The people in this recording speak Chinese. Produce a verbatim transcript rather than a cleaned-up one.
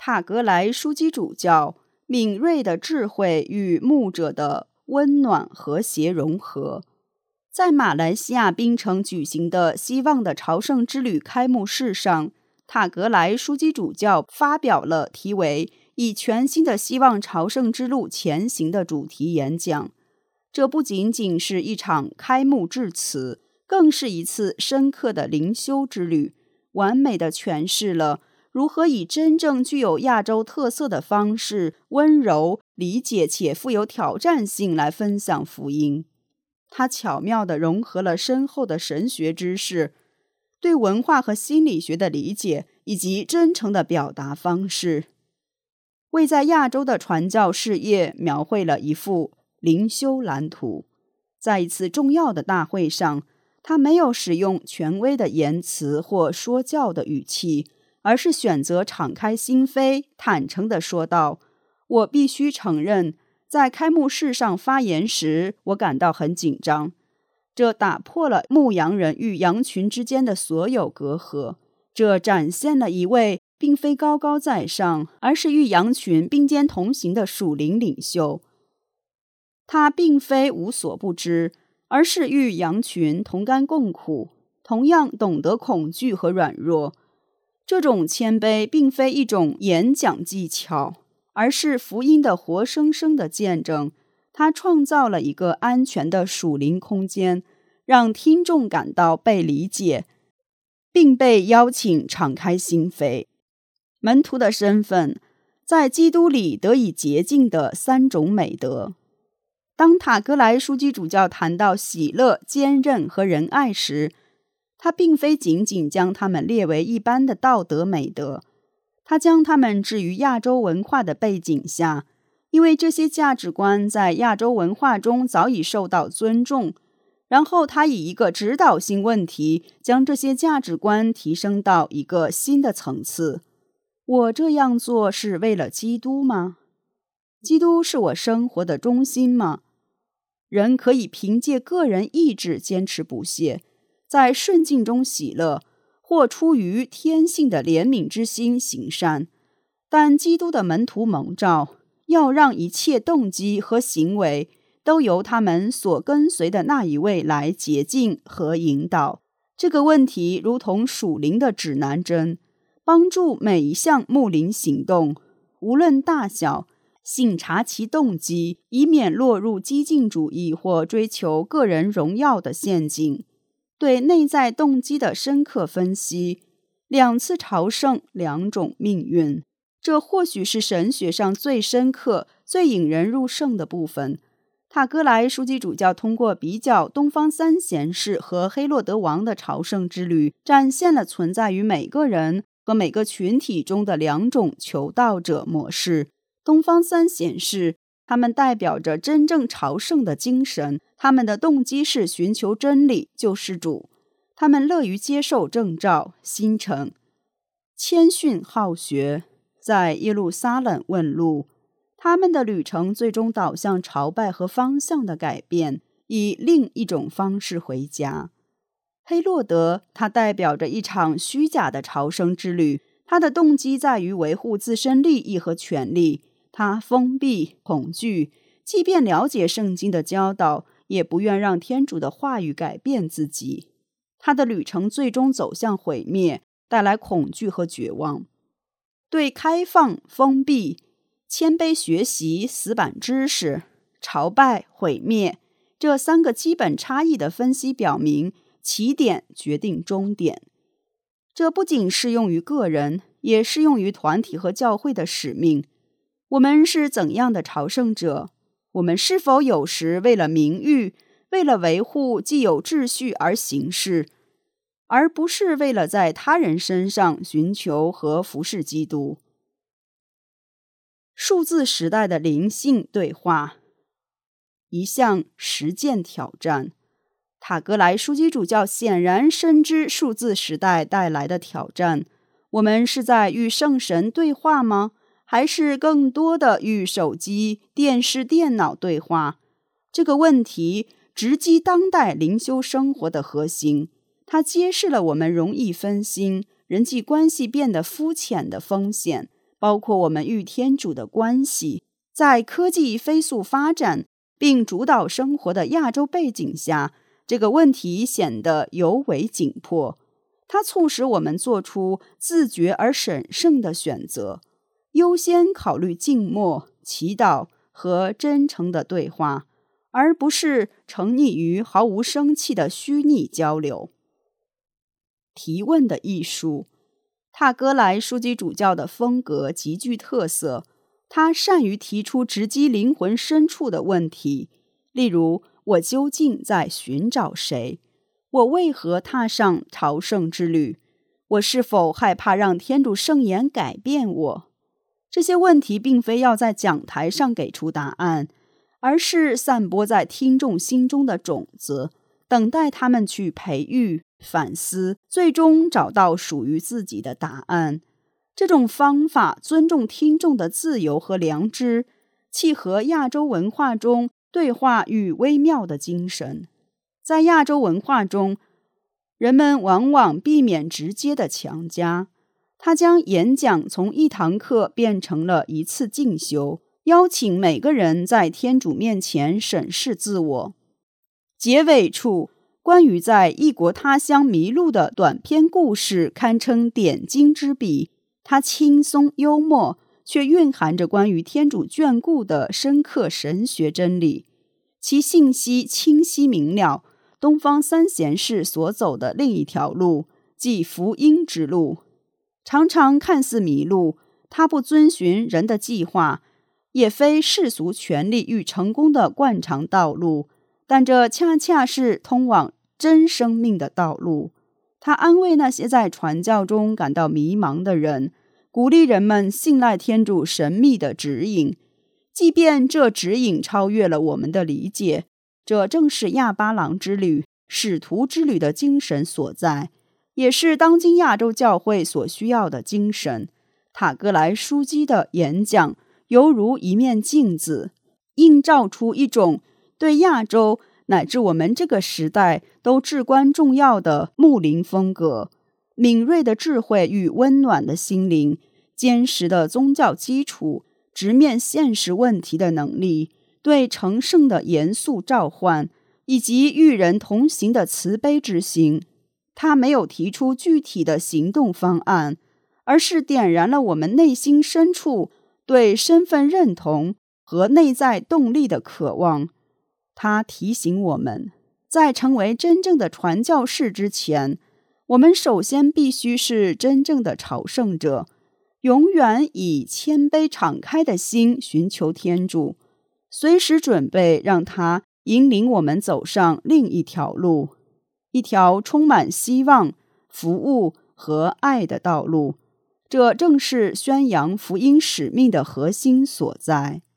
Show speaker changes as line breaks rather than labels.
塔格莱枢机主教敏锐的智慧与牧者的温暖和谐融合。在马来西亚槟城举行的希望的朝圣之旅开幕式上，塔格莱枢机主教发表了题为以全新的希望朝圣之路前行的主题演讲。这不仅仅是一场开幕致辞，更是一次深刻的灵修之旅，完美地诠释了如何以真正具有亚洲特色的方式，温柔、理解且富有挑战性来分享福音。他巧妙地融合了深厚的神学知识、对文化和心理学的理解以及真诚的表达方式，为在亚洲的传教事业描绘了一幅灵修蓝图。在一次重要的大会上，他没有使用权威的言辞或说教的语气，而是选择敞开心扉，坦诚地说道：我必须承认，在开幕式上发言时，我感到很紧张。这打破了牧羊人与羊群之间的所有隔阂，这展现了一位并非高高在上，而是与羊群并肩同行的属灵领袖。他并非无所不知，而是与羊群同甘共苦，同样懂得恐惧和软弱。这种谦卑并非一种演讲技巧，而是福音的活生生的见证。他创造了一个安全的属灵空间，让听众感到被理解，并被邀请敞开心扉。门徒的身份，在基督里得以洁净的三种美德。当塔格莱枢机主教谈到喜乐、坚韧和仁爱时，他并非仅仅将它们列为一般的道德美德，他将它们置于亚洲文化的背景下，因为这些价值观在亚洲文化中早已受到尊重。然后他以一个指导性问题，将这些价值观提升到一个新的层次：我这样做是为了基督吗？基督是我生活的中心吗？人可以凭借个人意志坚持不懈，在顺境中喜乐，或出于天性的怜悯之心行善。但基督的门徒蒙召，要让一切动机和行为都由他们所跟随的那一位来洁净和引导。这个问题如同属灵的指南针，帮助每一项牧灵行动，无论大小，省察其动机，以免落入激进主义或追求个人荣耀的陷阱。对内在动机的深刻分析，两次朝圣，两种命运，这或许是神学上最深刻、最引人入胜的部分。塔格莱枢机主教通过比较东方三贤士和黑落德王的朝圣之旅，展现了存在于每个人和每个群体中的两种求道者模式。东方三贤士，他们代表着真正朝圣的精神，他们的动机是寻求真理、救世主，他们乐于接受证召、心诚、谦逊好学，在耶路撒冷问路。他们的旅程最终导向朝拜和方向的改变，以另一种方式回家。黑落德，他代表着一场虚假的朝圣之旅，他的动机在于维护自身利益和权利。他封闭、恐惧，即便了解圣经的教导，也不愿让天主的话语改变自己。他的旅程最终走向毁灭，带来恐惧和绝望。对开放、封闭、谦卑学习、死板知识、朝拜、毁灭这三个基本差异的分析表明，起点决定终点。这不仅适用于个人，也适用于团体和教会的使命。我们是怎样的朝圣者？我们是否有时为了名誉，为了维护既有秩序而行事，而不是为了在他人身上寻求和服侍基督？数字时代的灵性对话，一项实践挑战。塔格莱枢机主教显然深知数字时代带来的挑战。我们是在与圣神对话吗？还是更多的与手机、电视、电脑对话？这个问题直击当代灵修生活的核心，它揭示了我们容易分心、人际关系变得肤浅的风险， 包括我们与天主的关系。在科技飞速发展并主导生活的亚洲背景下，这个问题显得尤为紧迫。它促使我们做出自觉而审慎的选择，优先考虑静默、祈祷和真诚的对话，而不是沉溺于毫无生气的虚拟交流。提问的艺术。塔格莱枢机主教的风格极具特色，他善于提出直击灵魂深处的问题，例如我究竟在寻找谁？我为何踏上朝圣之旅？我是否害怕让天主圣言改变我？这些问题并非要在讲台上给出答案，而是散播在听众心中的种子，等待他们去培育、反思，最终找到属于自己的答案。这种方法尊重听众的自由和良知，契合亚洲文化中对话与微妙的精神。在亚洲文化中，人们往往避免直接的强加，他将演讲从一堂课变成了一次进修，邀请每个人在天主面前审视自我。结尾处，关于在异国他乡迷路的短篇故事堪称点睛之笔，它轻松幽默，却蕴含着关于天主眷顾的深刻神学真理，其信息清晰明了。东方三贤士所走的另一条路，即福音之路，常常看似迷路，它不遵循人的计划，也非世俗权力与成功的惯常道路，但这恰恰是通往真生命的道路。他安慰那些在传教中感到迷茫的人，鼓励人们信赖天主神秘的指引，即便这指引超越了我们的理解。这正是亚巴郎之旅、使徒之旅的精神所在，也是当今亚洲教会所需要的精神。塔格莱枢机的演讲犹如一面镜子，映照出一种对亚洲乃至我们这个时代都至关重要的牧灵风格：敏锐的智慧与温暖的心灵，坚实的宗教基础，直面现实问题的能力，对成圣的严肃召唤，以及与人同行的慈悲之心。他没有提出具体的行动方案，而是点燃了我们内心深处对身份认同和内在动力的渴望。他提醒我们，在成为真正的传教士之前，我们首先必须是真正的朝圣者，永远以谦卑敞开的心寻求天主，随时准备让他引领我们走上另一条路，一条充满希望、服务和爱的道路。这正是宣扬福音使命的核心所在。